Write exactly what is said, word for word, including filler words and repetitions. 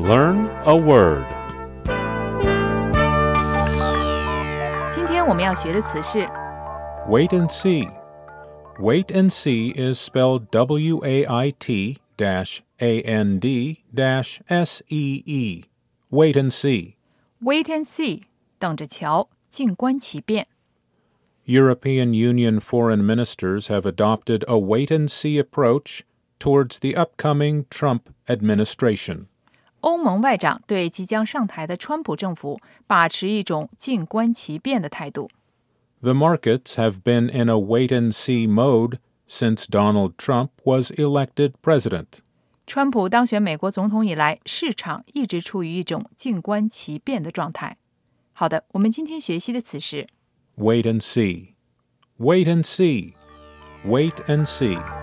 Learn a word. 今天我们要学的词是 Wait and see. Wait and see is spelled W A I T A N D S E E. Wait and see. wait and see 等着瞧，静观其变。 European Union foreign ministers have adopted a wait-and-see approach towards the upcoming Trump administration. 欧盟外长对即将上台的川普政府把持一种静观其变的态度。 The markets have been in a wait-and-see mode since Donald Trump was elected president. 川普当选美国总统以来，市场一直处于一种静观其变的状态。好的，我们今天学习的词是 Wait and see. Wait and see. Wait and see.